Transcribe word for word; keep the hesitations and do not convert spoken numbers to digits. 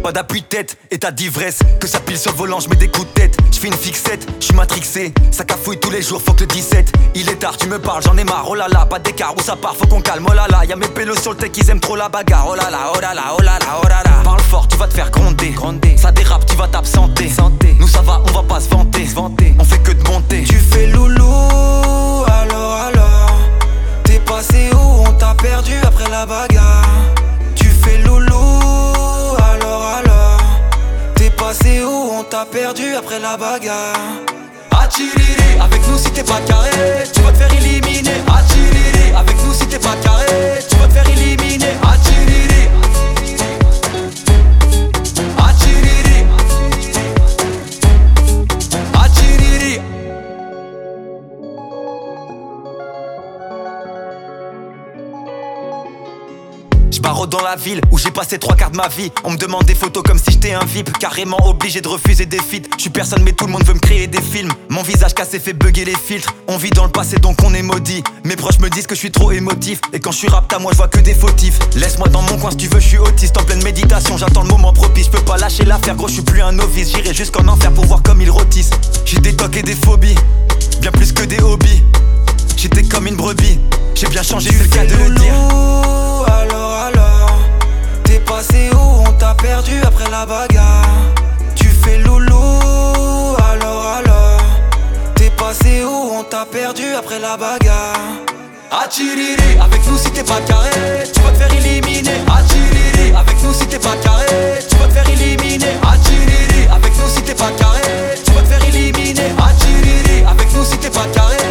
Pas d'appui de tête, état d'ivresse. Que ça pile sur le volant, je mets des coups de tête. Je fais une fixette, je suis matrixé. Ça cafouille tous les jours, faut que le dix-sept. Il est tard, tu me parles, j'en ai marre, oh là là. Pas d'écart où ça part, faut qu'on calme, oh là là. Y'a mes pélos sur le tech, ils aiment trop la bagarre, oh là là, oh là là, oh là là, oh là là. Parle fort, tu vas te faire gronder, gronder. Ça dérape, tu vas t'absenter. Santé. Nous ça va, on va pas se vanter, se vanter. On fait que de monter. Tu fais loulou, alors alors. T'es passé où, on t'a perdu après la bagarre. Tu fais loulou, alors alors. T'es passé où, on t'a perdu après la bagarre. Attiriri, avec nous si t'es pas carré, tu vas te faire éliminer. Attiriri, avec nous si t'es pas carré, tu vas te faire éliminer. Attiriri, attiriri, attiriri. J'barre dans la ville où j'ai passé trois quarts de ma vie. On me demande des photos comme si j'étais un V I P. Carrément obligé de refuser des feats. J'suis personne mais tout le monde veut me créer des films. Mon visage cassé fait bugger les filtres. On vit dans le passé donc on est maudit. Mes proches me disent que je suis trop émotif. Et quand je suis rap à moi je vois que des fautifs. Laisse-moi dans mon coin si tu veux, je suis autiste. En pleine méditation j'attends le moment propice. Je peux pas lâcher l'affaire gros, je suis plus un novice. J'irai jusqu'en enfer pour voir comme ils rôtissent. J'ai des tocs et des phobies, bien plus que des hobbies. J'étais comme une brebis, j'ai bien changé, c'est le cas de le dire. Alors alors, t'es passé où, on t'a perdu après la bagarre. Tu fais loulou, alors alors. T'es passé où, on t'a perdu après la bagarre. Attiriri, avec nous si t'es pas carré, tu vas te faire éliminer. Attiriri, avec nous si t'es pas carré, tu vas te faire éliminer. Attiriri, avec nous si t'es pas carré, tu vas te faire éliminer. Attiriri, avec nous si t'es pas carré.